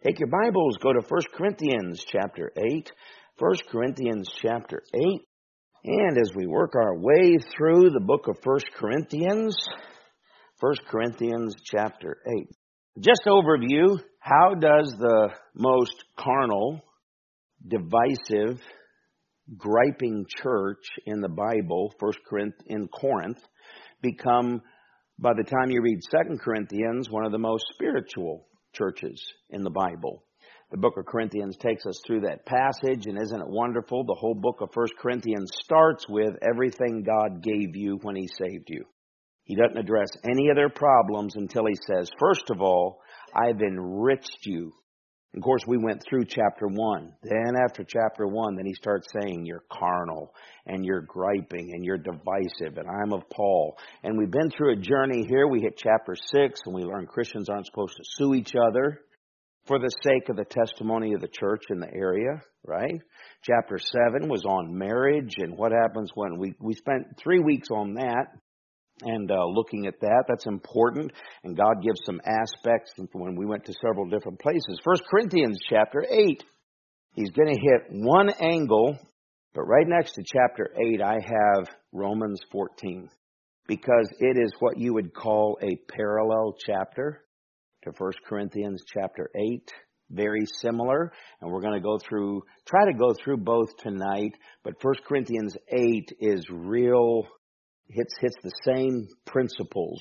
Take your Bibles, go to 1 Corinthians chapter 8. 1 Corinthians chapter 8. And as we work our way through the book of 1 Corinthians, 1 Corinthians chapter 8. Just overview, how does the most carnal, divisive, griping church in the Bible, in Corinth, become, by the time you read 2 Corinthians, one of the most spiritual churches in the Bible? The book of Corinthians takes us through that passage, and isn't it wonderful? The whole book of 1 Corinthians starts with everything God gave you when He saved you. He doesn't address any of their problems until He says, first of all, I've enriched you. Of course, we went through chapter 1. Then after chapter 1, then He starts saying, you're carnal, and you're griping, and you're divisive, and I'm of Paul. And we've been through a journey here. We hit chapter 6, and we learned Christians aren't supposed to sue each other for the sake of the testimony of the church in the area, right? Chapter 7 was on marriage, and what happens when we spent 3 weeks on that. And looking at that, that's important. And God gives some aspects when we went to several different places. 1 Corinthians chapter 8. He's going to hit one angle, but right next to chapter 8, I have Romans 14. Because it is what you would call a parallel chapter to 1 Corinthians chapter 8. Very similar. And we're going to try to go through both tonight. But 1 Corinthians 8 is real. Hits the same principles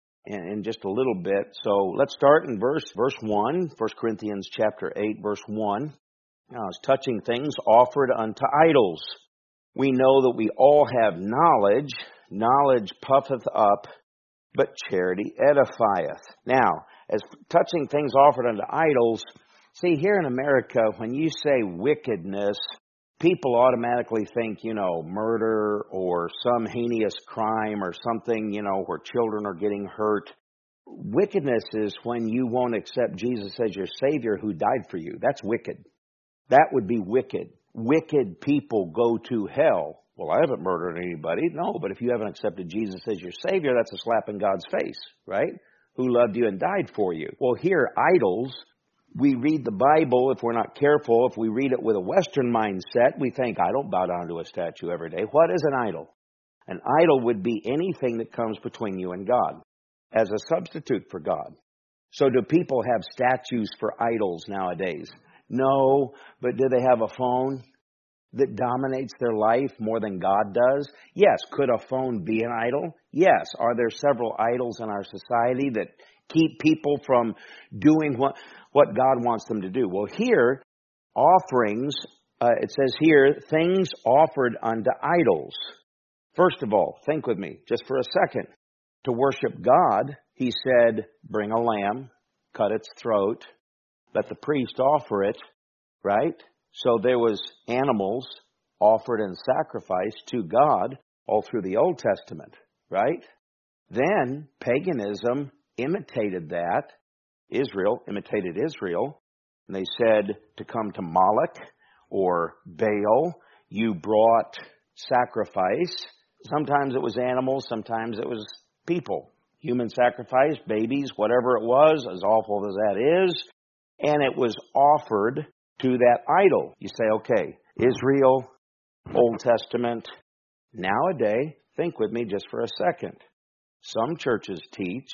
in just a little bit. So let's start in verse 1, 1 Corinthians chapter 8, verse 1. Now, it's touching things offered unto idols. We know that we all have knowledge. Knowledge puffeth up, but charity edifieth. Now, as touching things offered unto idols, see, here in America, when you say wickedness, people automatically think, murder or some heinous crime or something, where children are getting hurt. Wickedness is when you won't accept Jesus as your Savior who died for you. That's wicked. That would be wicked. Wicked people go to hell. Well, I haven't murdered anybody. No, but if you haven't accepted Jesus as your Savior, that's a slap in God's face, right? Who loved you and died for you. Well, here, idols. We read the Bible, if we're not careful, if we read it with a Western mindset, we think, I don't bow down to a statue every day. What is an idol? An idol would be anything that comes between you and God as a substitute for God. So do people have statues for idols nowadays? No, but do they have a phone that dominates their life more than God does? Yes. Could a phone be an idol? Yes. Are there several idols in our society that keep people from doing what God wants them to do? Well, here, offerings, it says here, things offered unto idols. First of all, think with me just for a second. To worship God, He said, bring a lamb, cut its throat, let the priest offer it, right? So there was animals offered and sacrificed to God all through the Old Testament, right? Then paganism imitated that. Israel imitated Israel. And they said to come to Moloch or Baal, you brought sacrifice. Sometimes it was animals, sometimes it was people. Human sacrifice, babies, whatever it was, as awful as that is. And it was offered to that idol. You say, okay, Israel, Old Testament. Nowadays, think with me just for a second. Some churches teach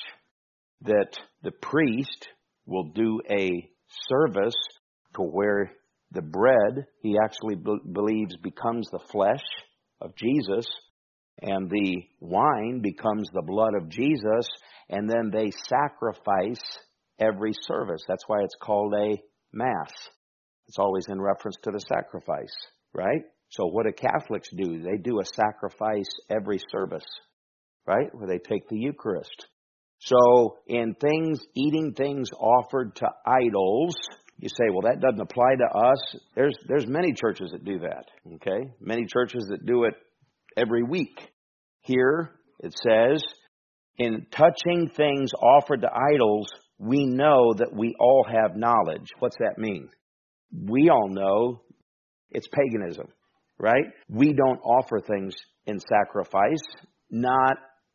that the priest will do a service to where the bread, he actually believes, becomes the flesh of Jesus, and the wine becomes the blood of Jesus, and then they sacrifice every service. That's why it's called a Mass. It's always in reference to the sacrifice, right? So what do Catholics do? They do a sacrifice every service, right? Where they take the Eucharist. So in eating things offered to idols, you say, well, that doesn't apply to us. There's many churches that do that, okay? Many churches that do it every week. Here it says, in touching things offered to idols, we know that we all have knowledge. What's that mean? We all know it's paganism, right? We don't offer things in sacrifice, not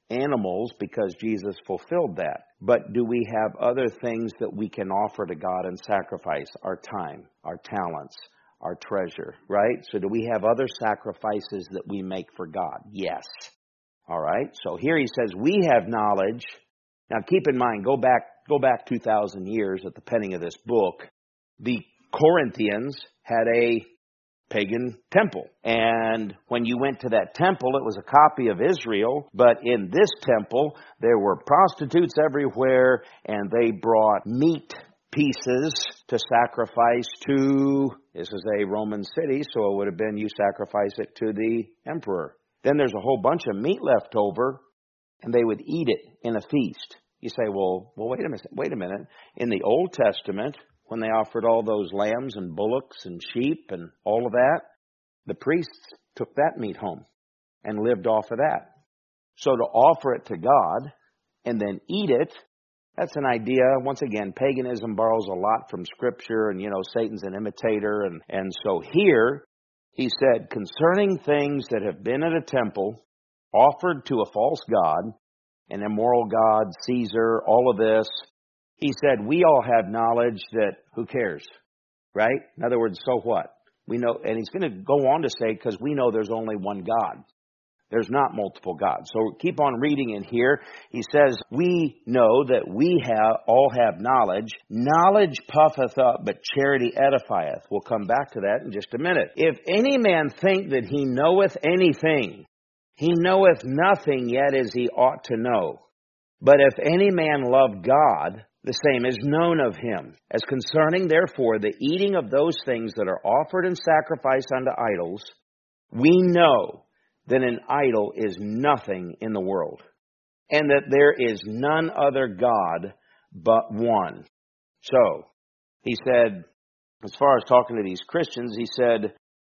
animals because Jesus fulfilled that. But do we have other things that we can offer to God and sacrifice? Our time, our talents, our treasure, right? So do we have other sacrifices that we make for God? Yes. All right. So here he says, we have knowledge. Now keep in mind, go back 2,000 years at the penning of this book. The Corinthians had a pagan temple. And when you went to that temple, it was a copy of Israel. But in this temple, there were prostitutes everywhere, and they brought meat pieces to sacrifice to, this is a Roman city, so it would have been you sacrifice it to the emperor. Then there's a whole bunch of meat left over, and they would eat it in a feast. You say, well, wait a minute. In the Old Testament, when they offered all those lambs and bullocks and sheep and all of that, the priests took that meat home and lived off of that. So to offer it to God and then eat it, that's an idea. Once again, paganism borrows a lot from Scripture, and, Satan's an imitator. And so here, he said, concerning things that have been at a temple, offered to a false god, an immoral god, Caesar, all of this, he said, we all have knowledge that, who cares, right? In other words, so what? We know, and he's going to go on to say, because we know there's only one God. There's not multiple gods. So keep on reading in here. He says, we know that we all have knowledge. Knowledge puffeth up, but charity edifieth. We'll come back to that in just a minute. If any man think that he knoweth anything, he knoweth nothing yet as he ought to know. But if any man love God, the same is known of him. As concerning, therefore, the eating of those things that are offered in sacrifice unto idols, we know that an idol is nothing in the world, and that there is none other God but one. So, he said, as far as talking to these Christians, he said,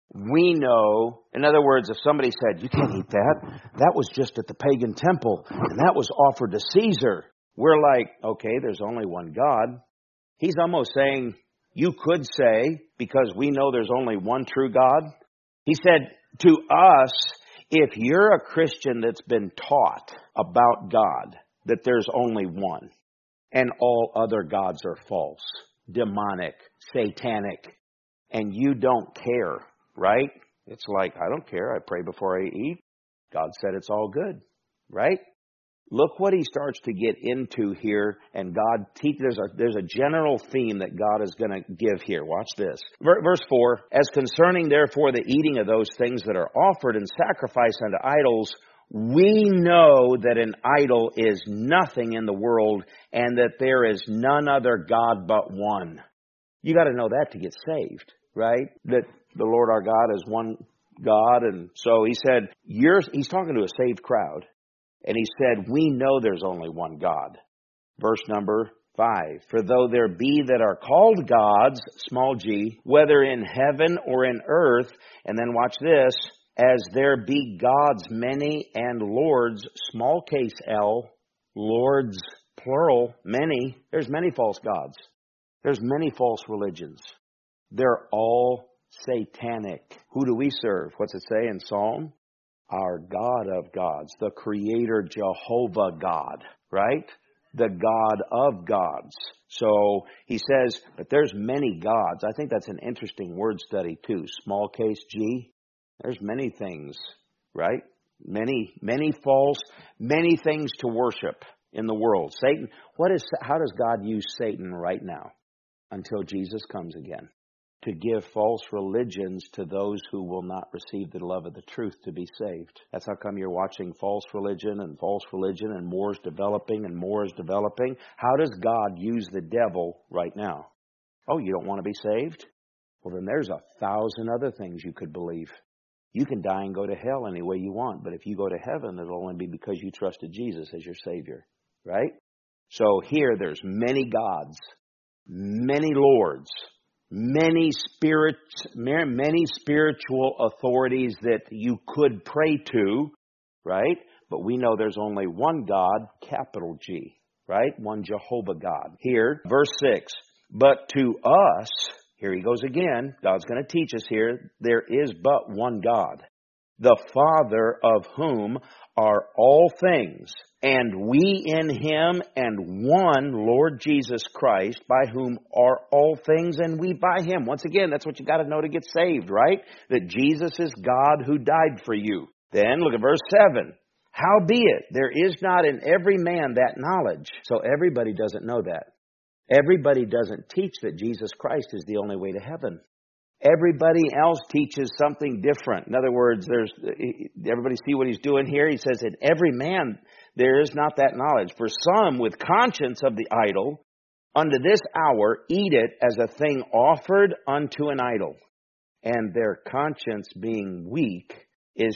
we know, in other words, if somebody said, you can't eat that, that was just at the pagan temple, and that was offered to Caesar. We're like, okay, there's only one God. He's almost saying, you could say, because we know there's only one true God. He said, to us, if you're a Christian that's been taught about God, that there's only one, and all other gods are false, demonic, satanic, and you don't care, right? It's like, I don't care. I pray before I eat. God said it's all good, right? Look what he starts to get into here, and God there's a general theme that God is going to give here. Watch this. Verse 4, as concerning therefore the eating of those things that are offered in sacrifice unto idols, we know that an idol is nothing in the world, and that there is none other God but one. You got to know that to get saved, right? That the Lord our God is one God. And so he said, he's talking to a saved crowd. And he said, we know there's only one God. Verse number 5. For though there be that are called gods, small g, whether in heaven or in earth, and then watch this, as there be gods many and lords, small case L, lords, plural, many. There's many false gods. There's many false religions. They're all satanic. Who do we serve? What's it say in Psalm? Our God of gods, the Creator Jehovah God, right? The God of gods. So he says, but there's many gods. I think that's an interesting word study too. Small case G. There's many things, right? Many false, many things to worship in the world. Satan, how does God use Satan right now until Jesus comes again? To give false religions to those who will not receive the love of the truth to be saved. That's how come you're watching false religion and more is developing and more is developing. How does God use the devil right now? Oh, you don't want to be saved? Well, then there's 1,000 other things you could believe. You can die and go to hell any way you want, but if you go to heaven, it'll only be because you trusted Jesus as your Savior, right? So here there's many gods, many lords, many spiritual authorities that you could pray to, right? But we know there's only one God, capital G, right? One Jehovah God. Here, verse 6, but to us, here he goes again, God's going to teach us here, there is but one God. the Father, of whom are all things, and we in him, and one Lord Jesus Christ, by whom are all things, and we by him. Once again, that's what you got to know to get saved, right? That Jesus is God who died for you. Then look at verse 7. Howbeit, there is not in every man that knowledge. So everybody doesn't know that. Everybody doesn't teach that Jesus Christ is the only way to heaven. Everybody else teaches something different. In other words, everybody see what he's doing here? He says, in every man there is not that knowledge. For some, with conscience of the idol, unto this hour eat it as a thing offered unto an idol. And their conscience being weak is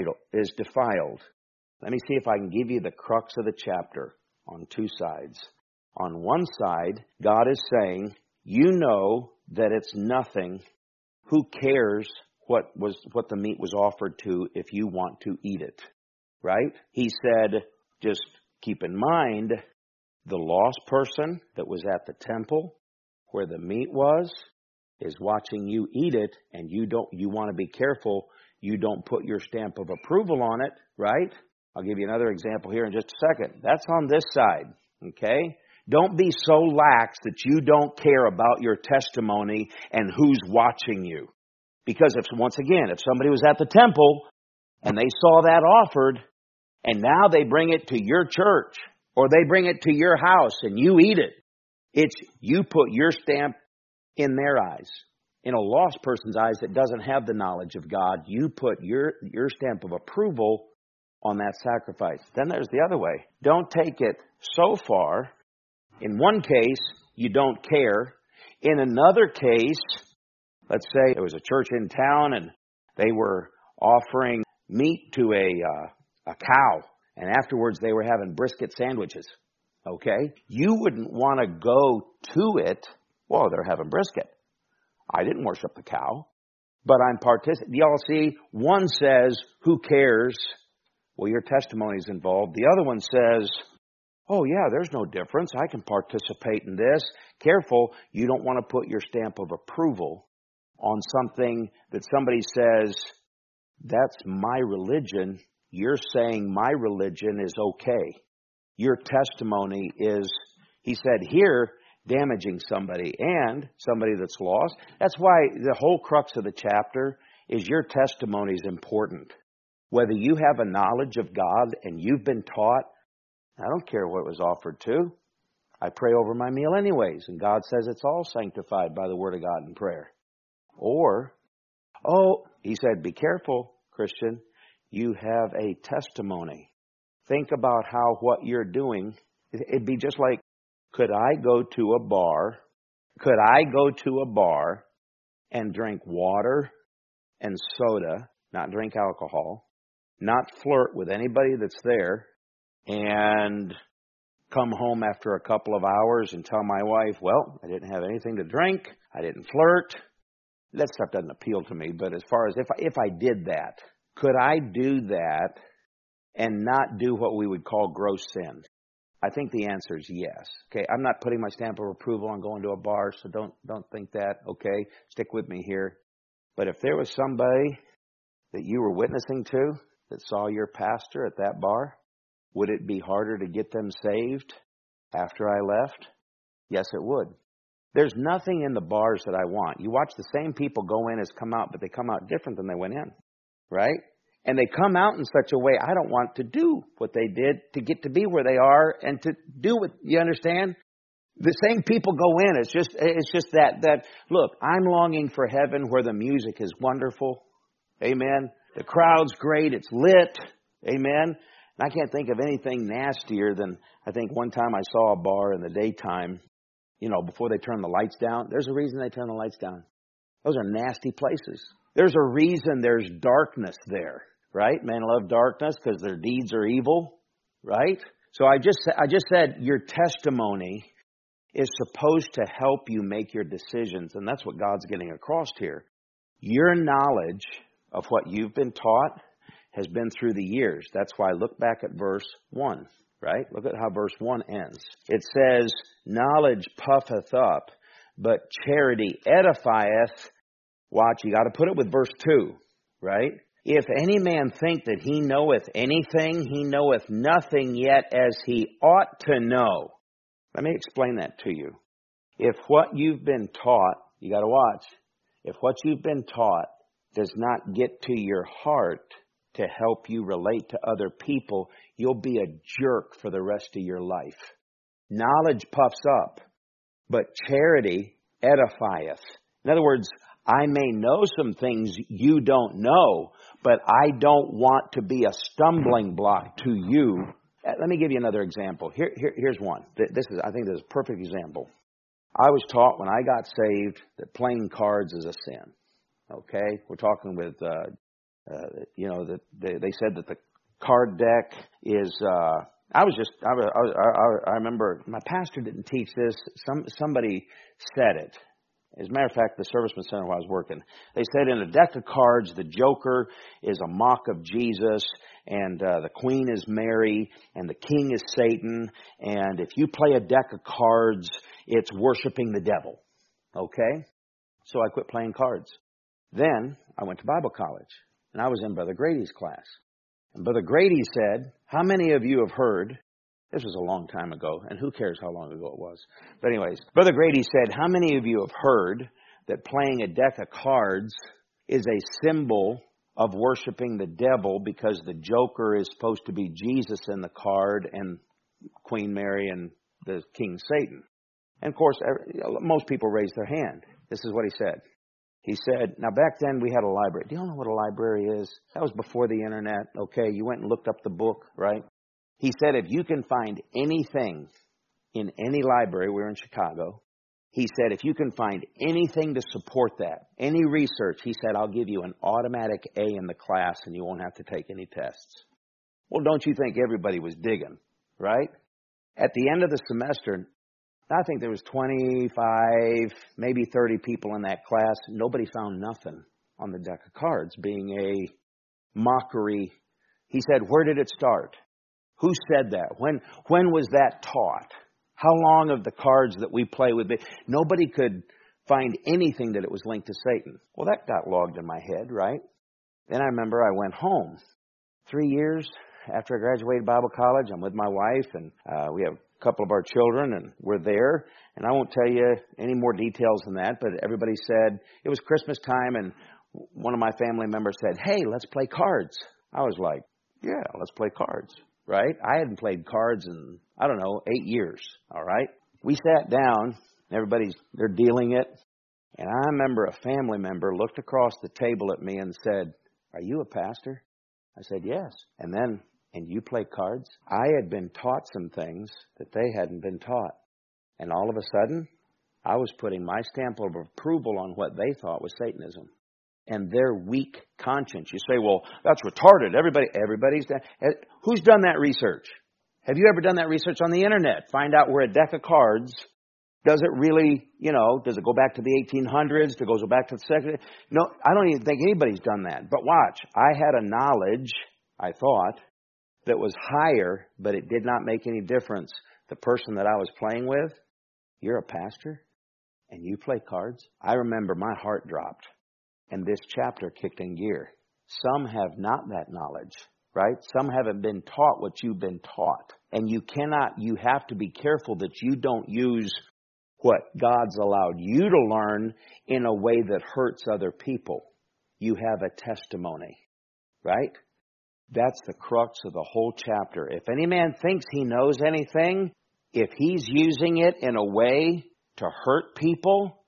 defiled. Let me see if I can give you the crux of the chapter on two sides. On one side, God is saying, you know that it's nothing. Who cares what the meat was offered to if you want to eat it, right? He said, just keep in mind, the lost person that was at the temple where the meat was is watching you eat it, and you want to be careful you don't put your stamp of approval on it, right? I'll give you another example here in just a second. That's on this side, okay? Don't be so lax that you don't care about your testimony and who's watching you. Because if somebody was at the temple and they saw that offered, and now they bring it to your church or they bring it to your house and you eat it, you put your stamp in their eyes. In a lost person's eyes that doesn't have the knowledge of God, you put your stamp of approval on that sacrifice. Then there's the other way. Don't take it so far. In one case, you don't care. In another case, let's say there was a church in town and they were offering meat to a cow, and afterwards they were having brisket sandwiches. Okay? You wouldn't want to go to it. Well, they're having brisket. I didn't worship the cow, but I'm participating. Y'all see, one says, who cares? Well, your testimony's involved. The other one says, oh yeah, there's no difference. I can participate in this. Careful, you don't want to put your stamp of approval on something that somebody says, that's my religion. You're saying my religion is okay. Your testimony is, he said here, damaging somebody and somebody that's lost. That's why the whole crux of the chapter is your testimony is important. Whether you have a knowledge of God and you've been taught, I don't care what it was offered to. I pray over my meal anyways, and God says it's all sanctified by the Word of God in prayer. Or, he said, be careful, Christian. You have a testimony. Think about how what you're doing, it'd be just like, could I go to a bar and drink water and soda, not drink alcohol, not flirt with anybody that's there, and come home after a couple of hours and tell my wife, well, I didn't have anything to drink, I didn't flirt. That stuff doesn't appeal to me, but as far as if I did that, could I do that and not do what we would call gross sin? I think the answer is yes. Okay, I'm not putting my stamp of approval on going to a bar, so don't think that. Okay, stick with me here. But if there was somebody that you were witnessing to that saw your pastor at that bar, would it be harder to get them saved after I left? Yes, it would. There's nothing in the bars that I want. You watch the same people go in as come out, but they come out different than they went in, right? And they come out in such a way, I don't want to do what they did to get to be where they are and to do what, you understand? The same people go in. It's just that, look, I'm longing for heaven where the music is wonderful. Amen. The crowd's great. It's lit. Amen. And I can't think of anything nastier than, I think one time I saw a bar in the daytime, before they turn the lights down. There's a reason they turn the lights down. Those are nasty places. There's a reason there's darkness there, right? Men love darkness because their deeds are evil, right? So I just said your testimony is supposed to help you make your decisions, and that's what God's getting across here. Your knowledge of what you've been taught has been through the years. That's why look back at verse 1, right? Look at how verse 1 ends. It says, knowledge puffeth up, but charity edifieth. Watch, you got to put it with verse 2, right? If any man think that he knoweth anything, he knoweth nothing yet as he ought to know. Let me explain that to you. If what you've been taught, you got to watch, if what you've been taught does not get to your heart to help you relate to other people, you'll be a jerk for the rest of your life. Knowledge puffs up, but charity edifieth. In other words, I may know some things you don't know, but I don't want to be a stumbling block to you. Let me give you another example. Here's one. I think this is a perfect example. I was taught when I got saved that playing cards is a sin. Okay? We're talking with, they said that the card deck is, I remember my pastor didn't teach this. Somebody said it. As a matter of fact, the serviceman center where I was working, they said in a deck of cards, the Joker is a mock of Jesus, and the Queen is Mary, and the King is Satan, and if you play a deck of cards, it's worshiping the devil. Okay? So I quit playing cards. Then I went to Bible college, and I was in Brother Grady's class. And Brother Grady said, how many of you have heard, this was a long time ago, and who cares how long ago it was. But anyways, Brother Grady said, how many of you have heard that playing a deck of cards is a symbol of worshiping the devil because the Joker is supposed to be Jesus in the card and Queen Mary and the King Satan? And of course, most people raised their hand. This is what he said. He said, now back then we had a library. Do you know what a library is? That was before the internet. Okay, you went and looked up the book, right? He said, if you can find anything in any library, we're in Chicago. He said, if you can find anything to support that, any research, he said, I'll give you an automatic A in the class and you won't have to take any tests. Well, don't you think everybody was digging, right? At the end of the semester, I think there was 25, maybe 30 people in that class. Nobody found nothing on the deck of cards being a mockery. He said, where did it start? Who said that? When was that taught? How long of the cards that we play with? Nobody could find anything that it was linked to Satan. Well, that got logged in my head, right? Then I remember I went home. 3 years after I graduated Bible college, I'm with my wife, and we have a couple of our children, and we're there. And I won't tell you any more details than that, but everybody said, it was Christmas time, and one of my family members said, hey, let's play cards. I was like, yeah, let's play cards. Right? I hadn't played cards in, 8 years. All right? We sat down, they're dealing it, and I remember a family member looked across the table at me and said, are you a pastor? I said, yes. And you play cards? I had been taught some things that they hadn't been taught. And all of a sudden, I was putting my stamp of approval on what they thought was Satanism. And their weak conscience. You say, well, that's retarded. Everybody's done. Who's done that research? Have you ever done that research on the internet? Find out where a deck of cards, does it really, does it go back to the 1800s? Does it go back to the second? No, I don't even think anybody's done that. But watch, I had a knowledge, I thought, that was higher, but it did not make any difference. The person that I was playing with, you're a pastor and you play cards? I remember my heart dropped. And this chapter kicked in gear. Some have not that knowledge, right? Some haven't been taught what you've been taught. And you have to be careful that you don't use what God's allowed you to learn in a way that hurts other people. You have a testimony, right? That's the crux of the whole chapter. If any man thinks he knows anything, if he's using it in a way to hurt people,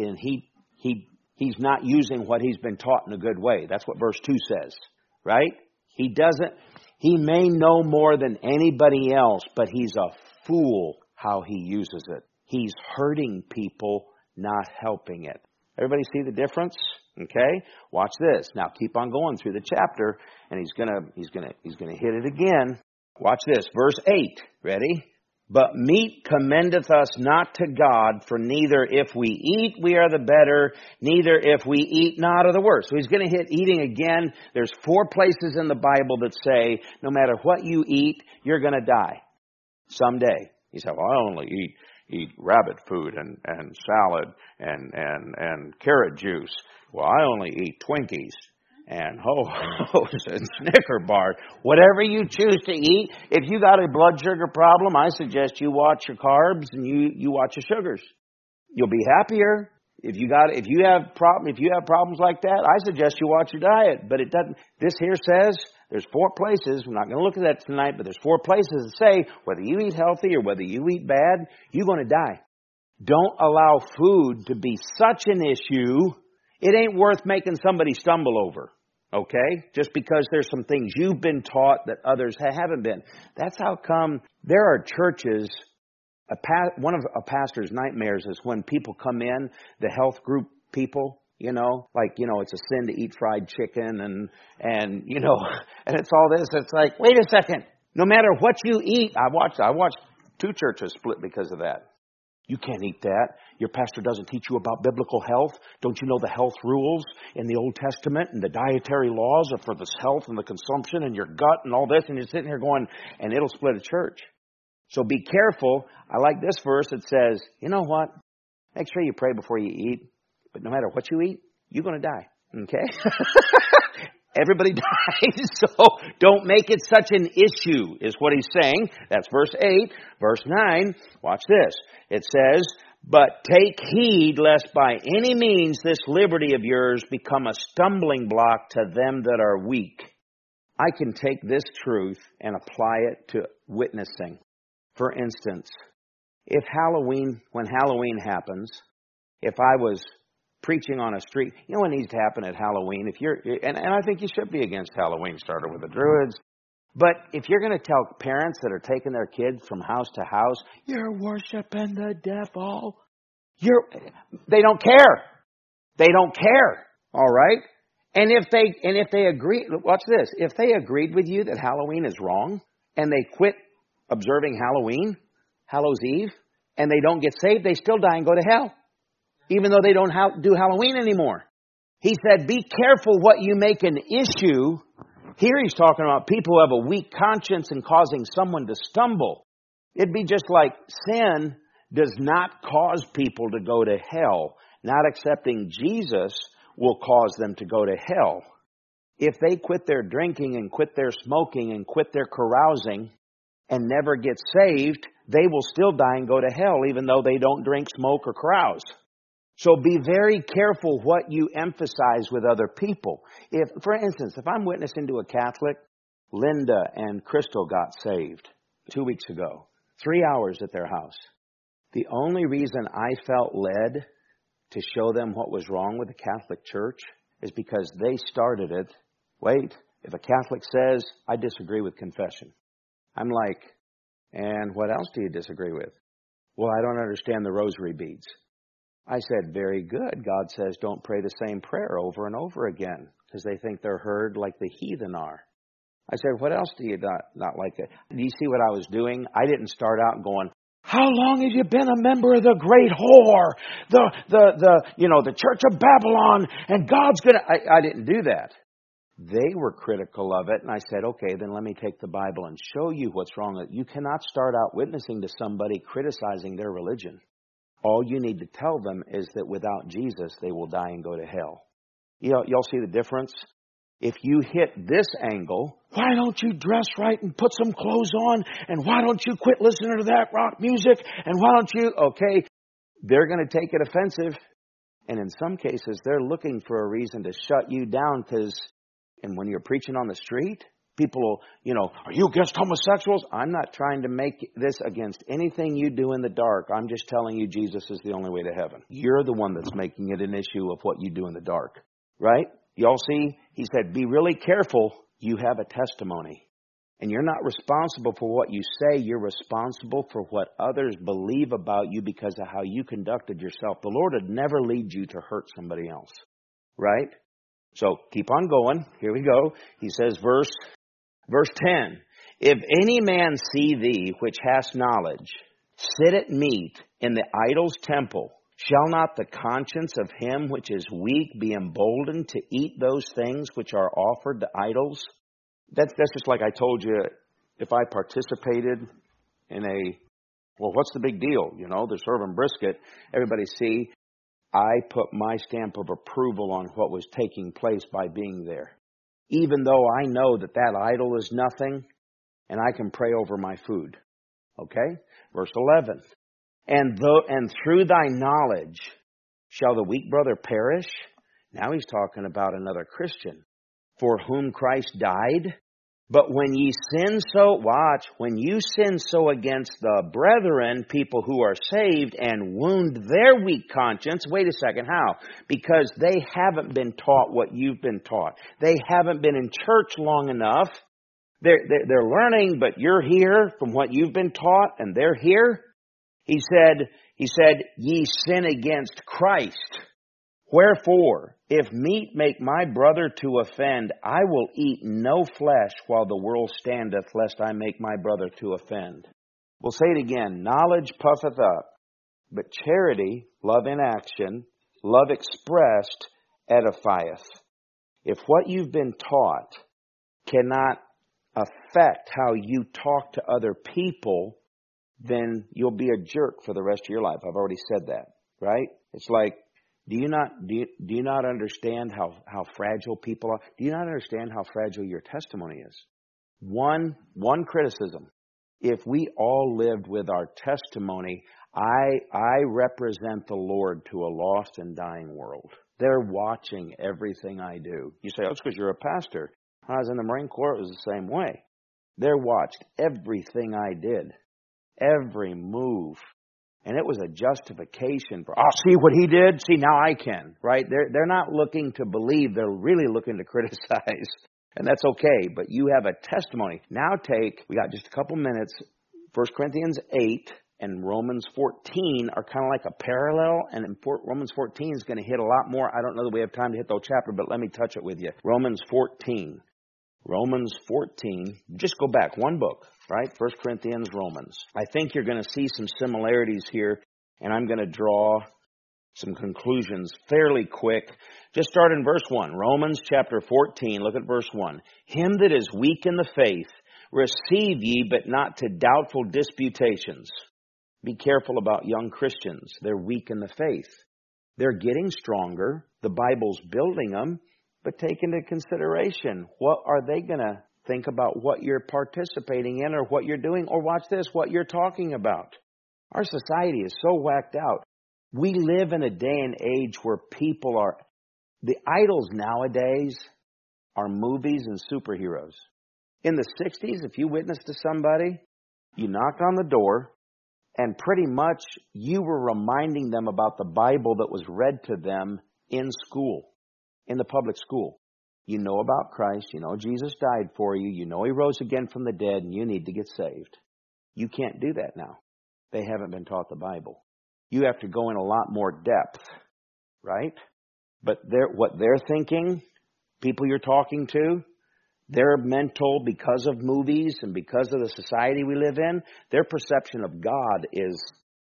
he's not using what he's been taught in a good way. That's what verse 2 says, right? He may know more than anybody else, but he's a fool how he uses it. He's hurting people, not helping it. Everybody see the difference? Okay? Watch this. Now keep on going through the chapter, and he's gonna hit it again. Watch this. Verse 8. Ready? But meat commendeth us not to God, for neither if we eat we are the better, neither if we eat not are the worse. So he's going to hit eating again. There's 4 places in the Bible that say no matter what you eat, you're going to die someday. He said, well, I only eat rabbit food and salad and carrot juice. Well, I only eat Twinkies. and and Snicker bars, whatever you choose to eat. If you got a blood sugar problem, I suggest you watch your carbs and you watch your sugars. You'll be happier. If you have problems like that, I suggest you watch your diet. But it doesn't. This here says there's 4 places. We're not going to look at that tonight, but there's 4 places that say whether you eat healthy or whether you eat bad, you're going to die. Don't allow food to be such an issue. It ain't worth making somebody stumble over. Okay? Just because there's some things you've been taught that others haven't been. That's how come there are churches. One of a pastor's nightmares is when people come in, the health group people, it's a sin to eat fried chicken and and it's all this. It's like, wait a second. No matter what you eat, I watched 2 churches split because of that. You can't eat that. Your pastor doesn't teach you about biblical health. Don't you know the health rules in the Old Testament and the dietary laws are for this health and the consumption and your gut and all this? And you're sitting here going, and it'll split a church. So be careful. I like this verse. It says, you know what? Make sure you pray before you eat. But no matter what you eat, you're going to die. Okay? Everybody dies. So don't make it such an issue, is what he's saying. That's verse 8. Verse 9, watch this. It says, but take heed lest by any means this liberty of yours become a stumbling block to them that are weak. I can take this truth and apply it to witnessing. For instance, when Halloween happens, if I was preaching on a street, you know what needs to happen at Halloween? And I think you should be against Halloween, started with the Druids. But if you're going to tell parents that are taking their kids from house to house, you're worshiping the devil, they don't care. They don't care. All right? And if they agree, watch this. If they agreed with you that Halloween is wrong and they quit observing Hallows Eve, and they don't get saved, they still die and go to hell, even though they don't do Halloween anymore. He said, be careful what you make an issue. Here he's talking about people who have a weak conscience and causing someone to stumble. It'd be just like sin does not cause people to go to hell. Not accepting Jesus will cause them to go to hell. If they quit their drinking and quit their smoking and quit their carousing and never get saved, they will still die and go to hell, even though they don't drink, smoke, or carouse. So be very careful what you emphasize with other people. For instance, if I'm witnessing to a Catholic, Linda and Crystal got saved 2 weeks ago, 3 hours at their house. The only reason I felt led to show them what was wrong with the Catholic Church is because they started it. Wait, if a Catholic says, I disagree with confession, I'm like, and what else do you disagree with? Well, I don't understand the rosary beads. I said, very good. God says don't pray the same prayer over and over again because they think they're heard like the heathen are. I said, what else do you not like it? Do you see what I was doing? I didn't start out going, how long have you been a member of the great whore, the Church of Babylon, and God's going to... I didn't do that. They were critical of it, and I said, okay, then let me take the Bible and show you what's wrong. You cannot start out witnessing to somebody criticizing their religion. All you need to tell them is that without Jesus, they will die and go to hell. Y'all see the difference? If you hit this angle, why don't you dress right and put some clothes on? And why don't you quit listening to that rock music? And why don't you... Okay, they're going to take it offensive. And in some cases, they're looking for a reason to shut you down because... And when you're preaching on the street, people will, are you against homosexuals? I'm not trying to make this against anything you do in the dark. I'm just telling you Jesus is the only way to heaven. You're the one that's making it an issue of what you do in the dark. Right? Y'all see? He said, be really careful. You have a testimony. And you're not responsible for what you say. You're responsible for what others believe about you because of how you conducted yourself. The Lord would never lead you to hurt somebody else. Right? So keep on going. Here we go. He says, verse 10, if any man see thee, which hast knowledge, sit at meat in the idol's temple, shall not the conscience of him which is weak be emboldened to eat those things which are offered to idols? That's just like I told you, if I participated in what's the big deal? They're serving brisket. Everybody see, I put my stamp of approval on what was taking place by being there. even though I know that that idol is nothing, and I can pray over my food. Okay? Verse 11. And through thy knowledge shall the weak brother perish? Now he's talking about another Christian, for whom Christ died. But when ye sin so, watch, when you sin so against the brethren, people who are saved, and wound their weak conscience, wait a second, how? Because they haven't been taught what you've been taught. They haven't been in church long enough. They're learning, but you're here from what you've been taught, and they're here. He said, ye sin against Christ. Wherefore, if meat make my brother to offend, I will eat no flesh while the world standeth, lest I make my brother to offend. We'll say it again. Knowledge puffeth up, but charity, love in action, love expressed, edifieth. If what you've been taught cannot affect how you talk to other people, then you'll be a jerk for the rest of your life. I've already said that, right? It's like, do you not understand how fragile people are? Do you not understand how fragile your testimony is? One criticism. If we all lived with our testimony, I represent the Lord to a lost and dying world. They're watching everything I do. You say, oh, it's because you're a pastor. When I was in the Marine Corps, it was the same way. They watched everything I did. Every move. And it was a justification for, oh, see what he did? See, now I can, right? They're not looking to believe. They're really looking to criticize. And that's okay. But you have a testimony. Now we got just a couple minutes. 1 Corinthians 8 and Romans 14 are kind of like a parallel. And Romans 14 is going to hit a lot more. I don't know that we have time to hit the whole chapter, but let me touch it with you. Romans 14. Romans 14, just go back one book, right? 1 Corinthians, Romans. I think you're going to see some similarities here, and I'm going to draw some conclusions fairly quick. Just start in verse 1. Romans chapter 14, look at verse 1. Him that is weak in the faith, receive ye, but not to doubtful disputations. Be careful about young Christians. They're weak in the faith. They're getting stronger. The Bible's building them. But take into consideration, what are they going to think about what you're participating in or what you're doing? Or watch this, what you're talking about. Our society is so whacked out. We live in a day and age where the idols nowadays are movies and superheroes. In the 60s, if you witnessed to somebody, you knocked on the door, and pretty much you were reminding them about the Bible that was read to them in school. In the public school. You know about Christ. You know Jesus died for you. You know He rose again from the dead, and you need to get saved. You can't do that now. They haven't been taught the Bible. You have to go in a lot more depth, right? But what they're thinking, people you're talking to, their mental, because of movies and because of the society we live in, their perception of God is,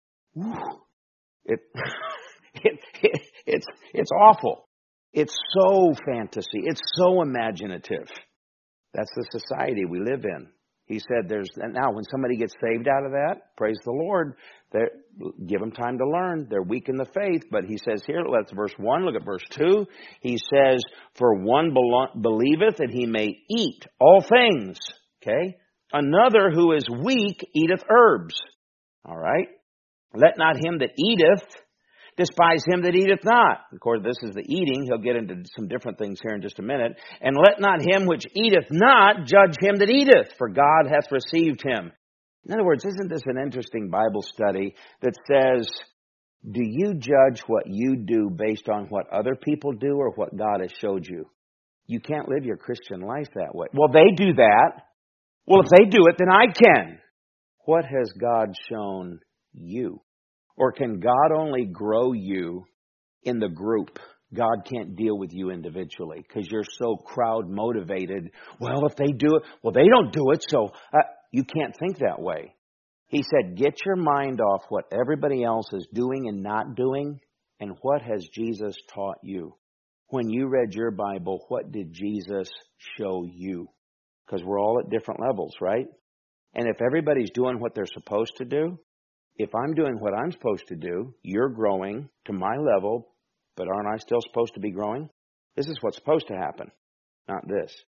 it's awful. It's so fantasy. It's so imaginative. That's the society we live in. He said now when somebody gets saved out of that, praise the Lord, give them time to learn. They're weak in the faith. But he says here, that's verse 1, look at verse 2. He says, for one believeth that he may eat all things. Okay? Another who is weak eateth herbs. All right? Let not him that eateth despise him that eateth not. Of course, this is the eating. He'll get into some different things here in just a minute. And let not him which eateth not judge him that eateth, for God hath received him. In other words, isn't this an interesting Bible study that says, do you judge what you do based on what other people do or what God has showed you? You can't live your Christian life that way. Well, they do that. Well, if they do it, then I can. What has God shown you? Or can God only grow you in the group? God can't deal with you individually because you're so crowd motivated. Well, if they do it, well, they don't do it, so you can't think that way. He said, get your mind off what everybody else is doing and not doing, and what has Jesus taught you? When you read your Bible, what did Jesus show you? Because we're all at different levels, right? And if everybody's doing what they're supposed to do, if I'm doing what I'm supposed to do, you're growing to my level, but aren't I still supposed to be growing? This is what's supposed to happen, not this.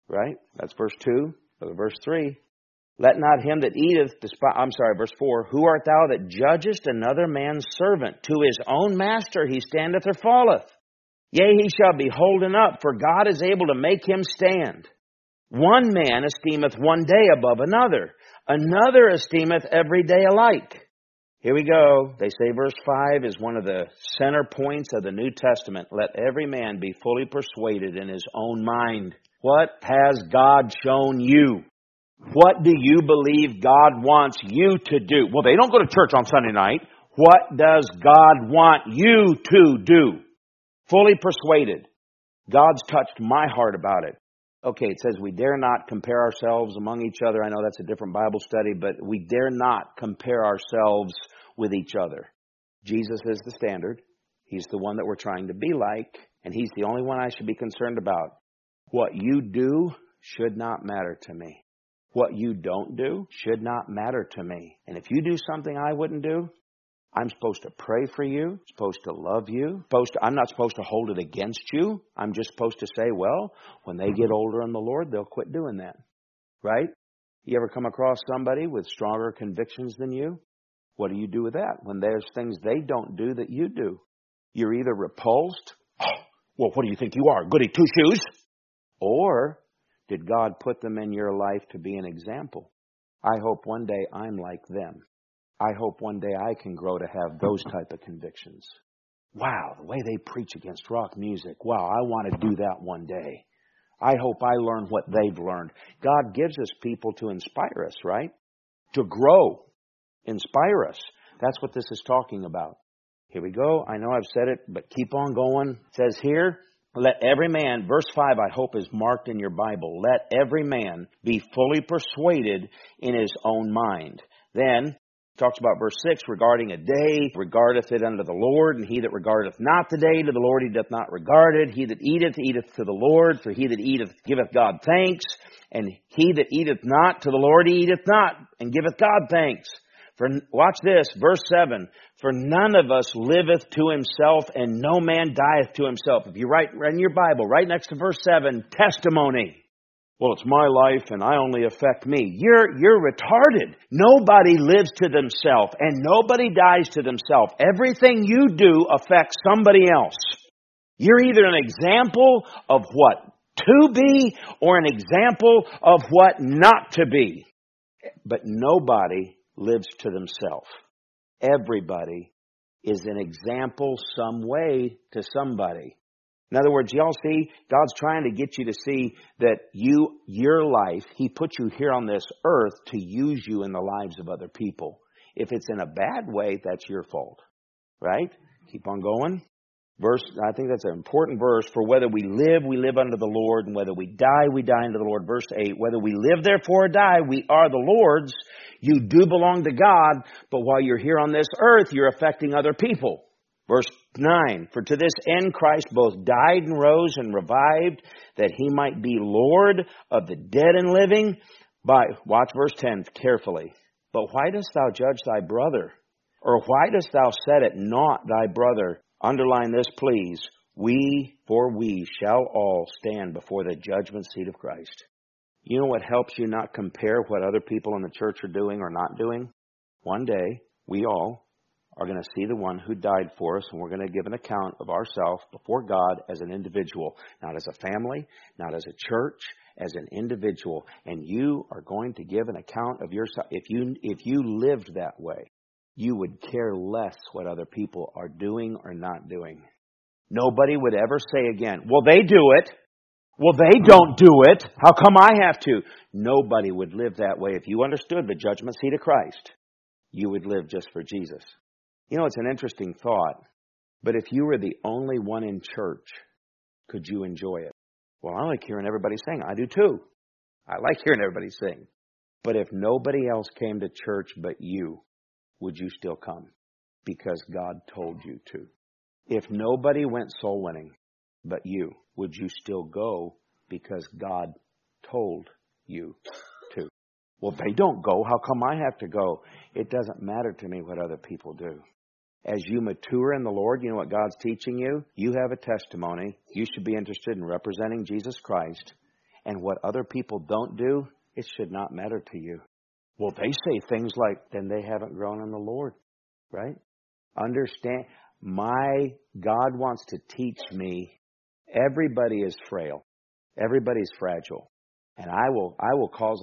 Right? That's verse 2. Verse 3. Let not him that eateth despise... verse 4. Who art thou that judgest another man's servant? To his own master he standeth or falleth. Yea, he shall be holden up, for God is able to make him stand. One man esteemeth one day above another. Another esteemeth every day alike. Here we go. They say verse 5 is one of the center points of the New Testament. Let every man be fully persuaded in his own mind. What has God shown you? What do you believe God wants you to do? Well, they don't go to church on Sunday night. What does God want you to do? Fully persuaded. God's touched my heart about it. Okay, it says we dare not compare ourselves among each other. I know that's a different Bible study, but we dare not compare ourselves with each other. Jesus is the standard. He's the one that we're trying to be like, and He's the only one I should be concerned about. What you do should not matter to me. What you don't do should not matter to me. And if you do something I wouldn't do, I'm supposed to pray for you, supposed to love you, I'm not supposed to hold it against you. I'm just supposed to say, well, when they get older in the Lord, they'll quit doing that. Right? You ever come across somebody with stronger convictions than you? What do you do with that? When there's things they don't do that you do. You're either repulsed, well, what do you think you are, goody two-shoes? Or did God put them in your life to be an example? I hope one day I'm like them. I hope one day I can grow to have those type of convictions. Wow, the way they preach against rock music. Wow, I want to do that one day. I hope I learn what they've learned. God gives us people to inspire us, right? To grow. Inspire us. That's what this is talking about. Here we go. I know I've said it, but keep on going. It says here, let every man, verse 5 I hope is marked in your Bible, let every man be fully persuaded in his own mind. Then, talks about verse 6, regarding a day, regardeth it unto the Lord, and he that regardeth not the day to the Lord, he doth not regard it. He that eateth, eateth to the Lord, for he that eateth giveth God thanks, and he that eateth not to the Lord, he eateth not, and giveth God thanks. For, watch this, verse 7, for none of us liveth to himself, and no man dieth to himself. If you write in your Bible, right next to verse 7, testimony. Well, it's my life and I only affect me. You're retarded. Nobody lives to themselves and nobody dies to themselves. Everything you do affects somebody else. You're either an example of what to be or an example of what not to be. But nobody lives to themselves. Everybody is an example some way to somebody. In other words, y'all see, God's trying to get you to see that your life, He put you here on this earth to use you in the lives of other people. If it's in a bad way, that's your fault. Right? Keep on going. I think that's an important verse. For whether we live unto the Lord, and whether we die unto the Lord. Verse 8, whether we live therefore or die, we are the Lord's. You do belong to God, but while you're here on this earth, you're affecting other people. Verse 9, for to this end Christ both died and rose and revived, that He might be Lord of the dead and living. Watch verse 10 carefully. But why dost thou judge thy brother? Or why dost thou set at naught thy brother? Underline this, please. We shall all stand before the judgment seat of Christ. You know what helps you not compare what other people in the church are doing or not doing? One day, we all are going to see the one who died for us, and we're going to give an account of ourselves before God as an individual, not as a family, not as a church, as an individual. And you are going to give an account of yourself. If you lived that way, you would care less what other people are doing or not doing. Nobody would ever say again, well, they do it. Well, they don't do it. How come I have to? Nobody would live that way. If you understood the judgment seat of Christ, you would live just for Jesus. You know, it's an interesting thought, but if you were the only one in church, could you enjoy it? Well, I like hearing everybody sing. I do too. I like hearing everybody sing. But if nobody else came to church but you, would you still come? Because God told you to. If nobody went soul winning but you, would you still go because God told you to? Well, they don't go. How come I have to go? It doesn't matter to me what other people do. As you mature in the Lord, you know what God's teaching you? You have a testimony. You should be interested in representing Jesus Christ. And what other people don't do, it should not matter to you. Well, they say things like, then they haven't grown in the Lord, right? Understand, my God wants to teach me, everybody is frail. Everybody's fragile. And I will cause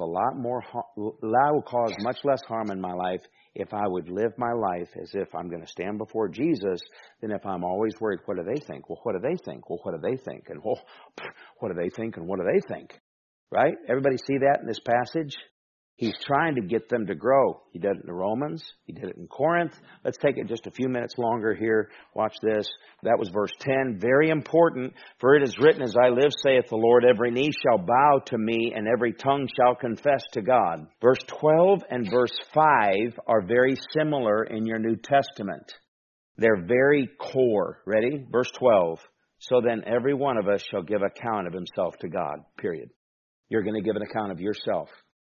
I will cause much less harm in my life if I would live my life as if I'm going to stand before Jesus than if I'm always worried, what do they think? Well, what do they think? Well, what do they think? And well, what do they think? And what do they think? Right? Everybody see that in this passage? He's trying to get them to grow. He did it in Romans. He did it in Corinth. Let's take it just a few minutes longer here. Watch this. That was verse 10. Very important. For it is written, as I live, saith the Lord, every knee shall bow to me, and every tongue shall confess to God. Verse 12 and verse 5 are very similar in your New Testament. They're very core. Ready? Verse 12. So then every one of us shall give account of himself to God. Period. You're going to give an account of yourself.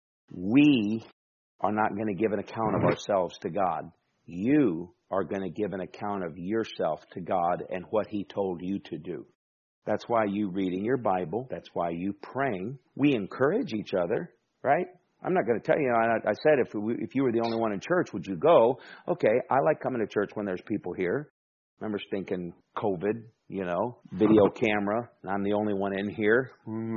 We are not going to give an account of ourselves to God. You are going to give an account of yourself to God and what He told you to do. That's why you reading your Bible. That's why you praying. We encourage each other, right? I'm not going to tell you, I said if you were the only one in church, would you go? Okay, I like coming to church when there's people here. I remember thinking COVID, video camera, and I'm the only one in here.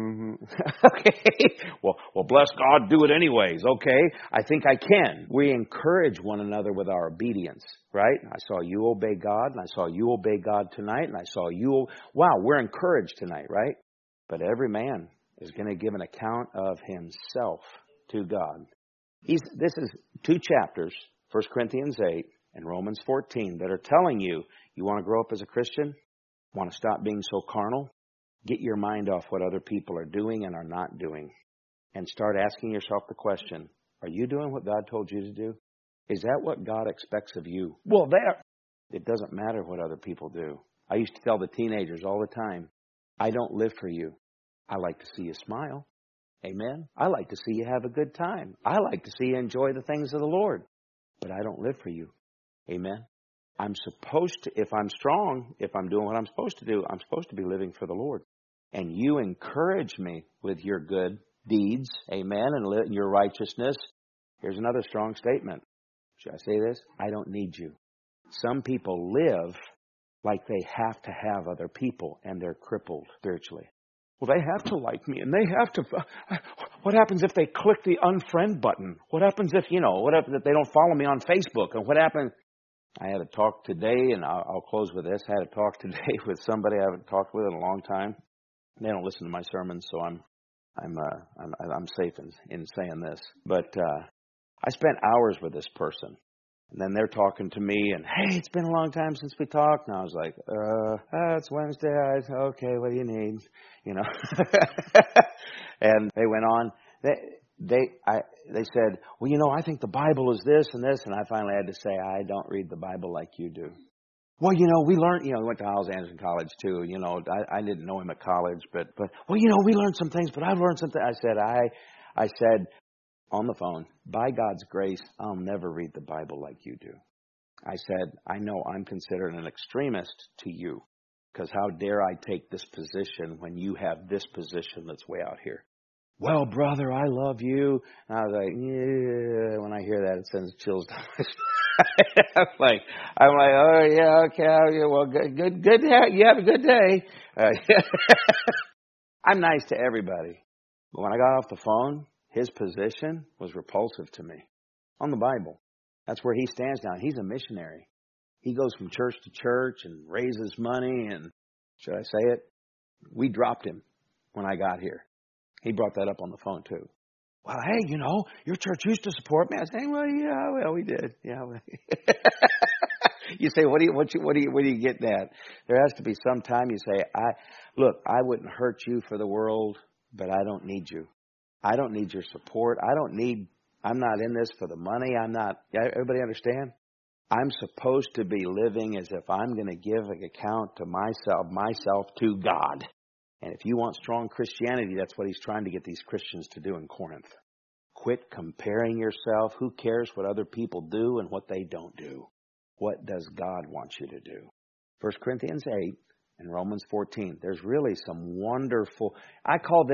Okay. Well, bless God, do it anyways. Okay. I think I can. We encourage one another with our obedience, right? I saw you obey God, and I saw you obey God tonight, and I saw you. Wow, we're encouraged tonight, right? But every man is going to give an account of himself to God. This is 2 chapters, 1 Corinthians 8 and Romans 14, that are telling you, you want to grow up as a Christian? Want to stop being so carnal? Get your mind off what other people are doing and are not doing. And start asking yourself the question, are you doing what God told you to do? Is that what God expects of you? Well, it doesn't matter what other people do. I used to tell the teenagers all the time, I don't live for you. I like to see you smile. Amen? I like to see you have a good time. I like to see you enjoy the things of the Lord. But I don't live for you. Amen? I'm supposed to, if I'm strong, if I'm doing what I'm supposed to do, I'm supposed to be living for the Lord. And you encourage me with your good deeds, amen, and your righteousness. Here's another strong statement. Should I say this? I don't need you. Some people live like they have to have other people, and they're crippled spiritually. Well, they have to like me, and they have to. What happens if they click the unfriend button? What happens if, what happens if they don't follow me on Facebook? And what happens? I had a talk today, and I'll close with this. I had a talk today with somebody I haven't talked with in a long time. They don't listen to my sermons, so I'm safe in saying this. But I spent hours with this person, and then they're talking to me, and hey, it's been a long time since we talked. And I was like, it's Wednesday. Okay, what do you need? And they went on. They said, well, I think the Bible is this and this. And I finally had to say, I don't read the Bible like you do. Well, we learned, we went to Hyles Anderson College too. I didn't know him at college, but we learned some things, but I've learned something. I said on the phone, by God's grace, I'll never read the Bible like you do. I said, I know I'm considered an extremist to you, because how dare I take this position when you have this position that's way out here? Well, brother, I love you. And I was like, yeah. When I hear that, it sends chills down my spine. I'm like, oh yeah, okay, well, good. You have a good day. I'm nice to everybody, but when I got off the phone, his position was repulsive to me. On the Bible, that's where he stands now. He's a missionary. He goes from church to church and raises money. And should I say it? We dropped him when I got here. He brought that up on the phone too. Well, hey, your church used to support me. I said, well, we did. Yeah. You say, what do you get that? There has to be some time you say, I wouldn't hurt you for the world, but I don't need you. I don't need your support. I'm not in this for the money. Everybody understand? I'm supposed to be living as if I'm going to give an account to myself to God. And if you want strong Christianity, that's what he's trying to get these Christians to do in Corinth. Quit comparing yourself. Who cares what other people do and what they don't do? What does God want you to do? 1 Corinthians 8 and Romans 14. There's really some wonderful, I call this,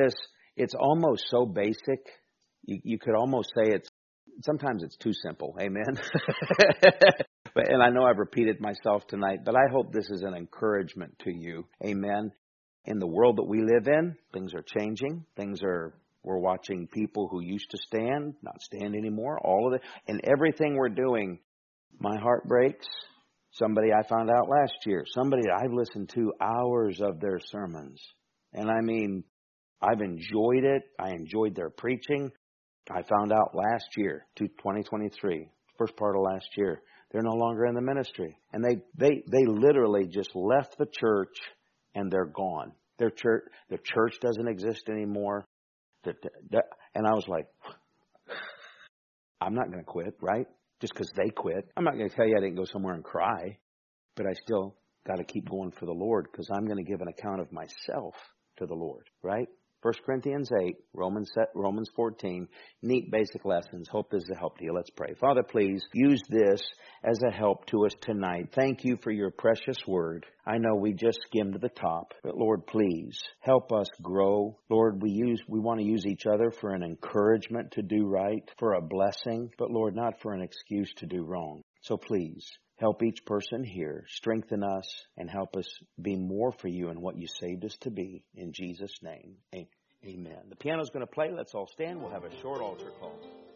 It's almost so basic. You could almost say sometimes it's too simple. Amen. And I know I've repeated myself tonight, but I hope this is an encouragement to you. Amen. In the world that we live in, things are changing. We're watching people who used to stand, not stand anymore. All of it. And everything we're doing, my heart breaks. Somebody I found out last year, somebody I've listened to hours of their sermons. And I mean, I've enjoyed it. I enjoyed their preaching. I found out last year, 2023, first part of last year, they're no longer in the ministry. And they literally just left the church and they're gone. Their church doesn't exist anymore. And I was like, I'm not going to quit, right? Just because they quit. I'm not going to tell you I didn't go somewhere and cry, but I still got to keep going for the Lord because I'm going to give an account of myself to the Lord, right? 1 Corinthians 8, Romans 14, neat basic lessons. Hope this is a help to you. Let's pray. Father, please use this as a help to us tonight. Thank you for your precious word. I know we just skimmed the top, but Lord, please help us grow. Lord, we want to use each other for an encouragement to do right, for a blessing, but Lord, not for an excuse to do wrong. So please, help each person here, strengthen us, and help us be more for you in what you saved us to be. In Jesus' name, amen. The piano's going to play. Let's all stand. We'll have a short altar call.